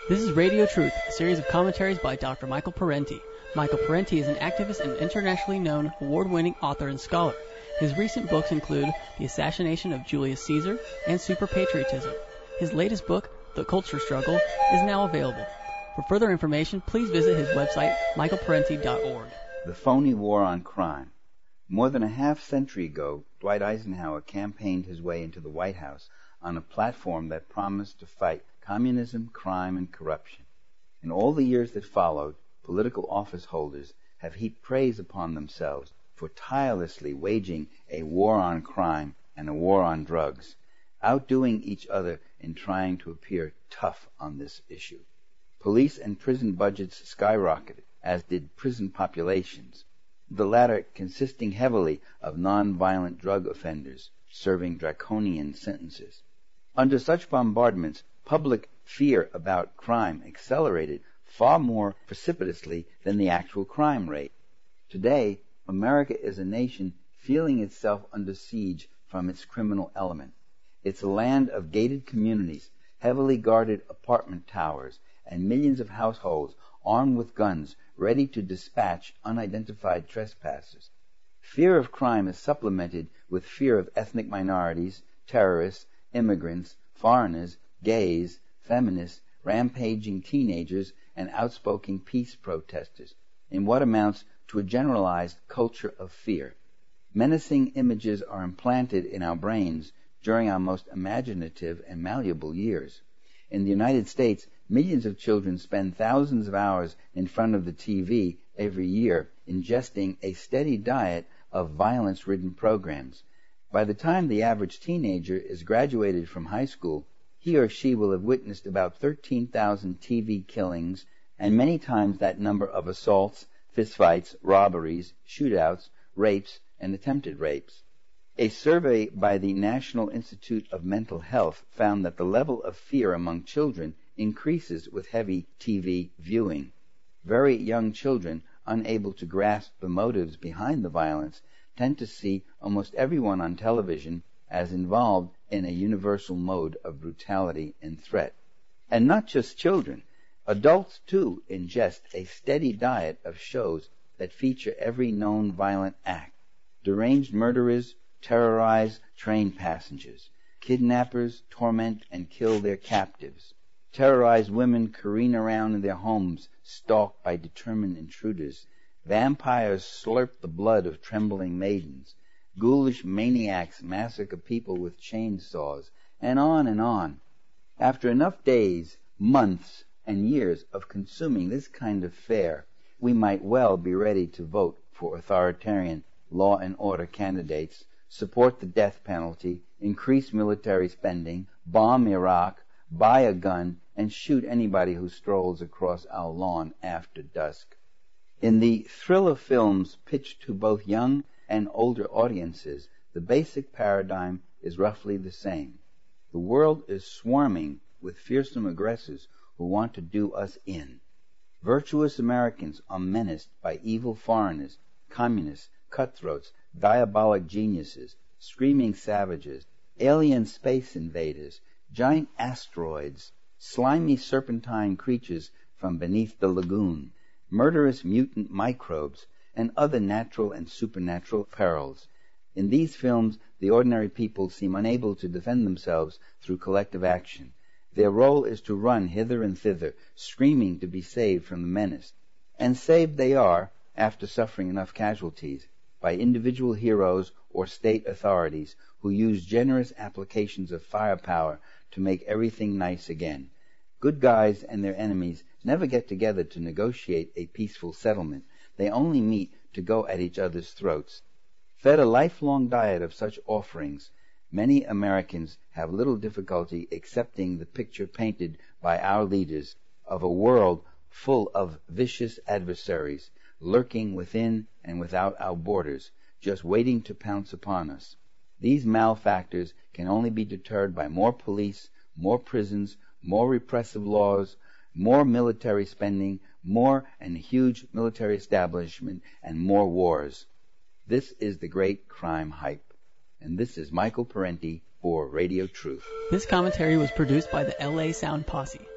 This is Radio Truth, a series of commentaries by Dr. Michael Parenti. Michael Parenti is an activist and internationally known award-winning author and scholar. His recent books include The Assassination of Julius Caesar and Super Patriotism. His latest book, The Culture Struggle, is now available. For further information, please visit his website, michaelparenti.org. The phony war on crime. More than a half-century ago, Dwight Eisenhower campaigned his way into the White House on a platform that promised to fight communism, crime, and corruption. In all the years that followed, political office holders have heaped praise upon themselves for tirelessly waging a war on crime and a war on drugs, outdoing each other in trying to appear tough on this issue. Police and prison budgets skyrocketed, as did prison populations, the latter consisting heavily of non-violent drug offenders serving draconian sentences. Under such bombardments, public fear about crime accelerated far more precipitously than the actual crime rate. Today, America is a nation feeling itself under siege from its criminal element. It's a land of gated communities, heavily guarded apartment towers, and millions of households armed with guns ready to dispatch unidentified trespassers. Fear of crime is supplemented with fear of ethnic minorities, terrorists, immigrants, foreigners, gays, feminists, rampaging teenagers, and outspoken peace protesters, in what amounts to a generalized culture of fear. Menacing images are implanted in our brains during our most imaginative and malleable years. In the United States, millions of children spend thousands of hours in front of the TV every year, ingesting a steady diet of violence-ridden programs. By the time the average teenager is graduated from high school, he or she will have witnessed about 13,000 TV killings, and many times that number of assaults, fistfights, robberies, shootouts, rapes, and attempted rapes. A survey by the National Institute of Mental Health found that the level of fear among children increases with heavy TV viewing. Very young children, unable to grasp the motives behind the violence, tend to see almost everyone on television as involved in a universal mode of brutality and threat. And not just children. Adults, too, ingest a steady diet of shows that feature every known violent act. Deranged murderers terrorize train passengers. Kidnappers torment and kill their captives. Terrorized women careen around in their homes, stalked by determined intruders. Vampires slurp the blood of trembling maidens. Ghoulish maniacs massacre people with chainsaws, and on and on. After enough days, months, and years of consuming this kind of fare, we might well be ready to vote for authoritarian law and order candidates, support the death penalty, increase military spending, bomb Iraq, buy a gun, and shoot anybody who strolls across our lawn after dusk. In the thriller films pitched to both young and older audiences, the basic paradigm is roughly the same. The world is swarming with fearsome aggressors who want to do us in. Virtuous Americans are menaced by evil foreigners, communists, cutthroats, diabolic geniuses, screaming savages, alien space invaders, giant asteroids, slimy serpentine creatures from beneath the lagoon, murderous mutant microbes, and other natural and supernatural perils. In these films, the ordinary people seem unable to defend themselves through collective action. Their role is to run hither and thither, screaming to be saved from the menace. And saved they are, after suffering enough casualties, by individual heroes or state authorities who use generous applications of firepower to make everything nice again. Good guys and their enemies never get together to negotiate a peaceful settlement. They only meet to go at each other's throats. Fed a lifelong diet of such offerings, many Americans have little difficulty accepting the picture painted by our leaders of a world full of vicious adversaries, lurking within and without our borders, just waiting to pounce upon us. These malefactors can only be deterred by more police, more prisons, more repressive laws, more military spending, more and huge military establishment, and more wars. This is the great crime hype. And this is Michael Parenti for Radio Truth. This commentary was produced by the LA Sound Posse.